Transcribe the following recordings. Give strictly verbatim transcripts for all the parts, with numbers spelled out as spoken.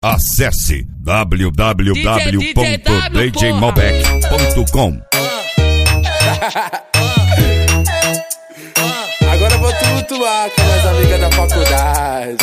Acesse w w w ponto d j malbec ponto com. Agora eu vou tumultuar com as amigas da faculdade.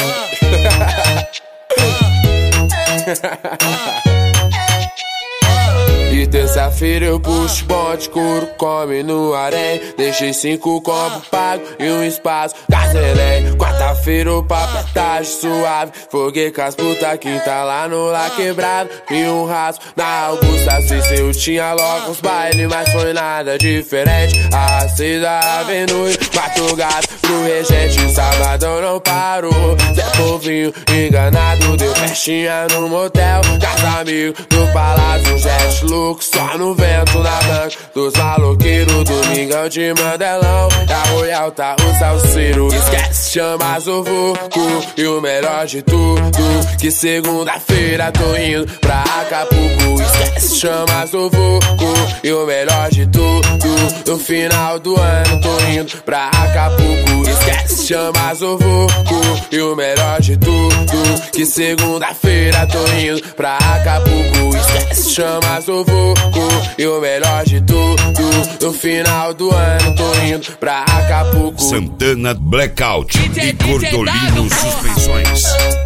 E terça-feira eu puxo bonde, couro, come no harém. Deixei cinco combos pago e um espaço gazelém. Quarta-feira o papo é tarde suave. Foguei com as puta quinta lá no Lá Quebrado. E um rasgo na Augusta Cícero. Eu tinha logo uns bailes, mas foi nada diferente. A seis da avenue, quatro gatos pro regente. Sabadão não parou, Zé Povinho enganado. Deu festinha no motel, casa amigo do Palácio Jet Louco. Só no vento na banca dos maloqueiros. Domingão de Mandelão, da Royal tá o salseiro. Esquece, chama Zovoco. E o melhor de tudo, que segunda-feira tô indo pra Acapulco. Esquece, chama Zovoco. E o melhor de tudo, no final do ano tô indo pra Acapulco. Esquece, chama Zovoco. E o melhor de tudo, que segunda-feira tô indo pra Acapulco. Esquece, chama Zovoco. E o melhor de tudo, no final do ano tô indo pra Acapulco. Santana Blackout e Gordolino Suspensões.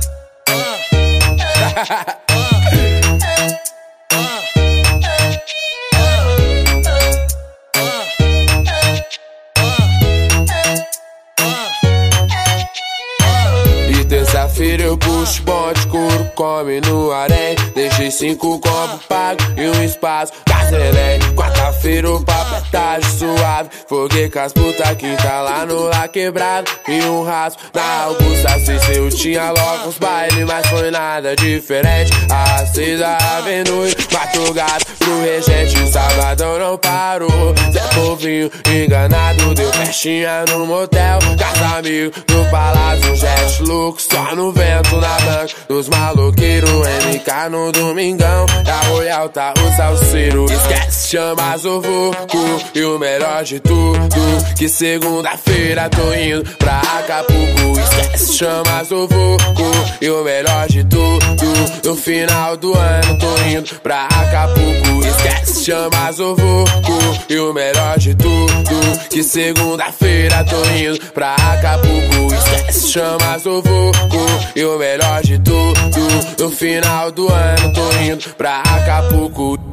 Terça-feira eu puxo bonde, couro, come no harém. Deixei cinco combos pago e um espaço gazelém. Quarta-feira o papo é tarde suave. Foguei com as puta quinta lá no Lá Quebrado. E um rasgo na Augusta Cícero. Eu tinha logo uns bailes, mas foi nada diferente. A seis da avenue, quatro gatos pro regente. Sabadão não parou, Zé Povinho enganado. Deu festinha no motel, casa amigo do Palácio Jet Louco. Só no vento na banca dos maloqueiros. M K no Domingão, da Royal tá o salseiro. Esquece, chama Zovoco. E o melhor de tudo, que segunda-feira tô indo pra Acapulco. Esquece, chama Zovoco. E o melhor de tudo, no final do ano tô indo pra Acapulco. Esquece, chama Zovoco. E o melhor de tudo, que segunda-feira tô indo pra Acapulco. Esquece, chama Zovoco. E o melhor de tudo, no final do ano tô indo pra Acapulco.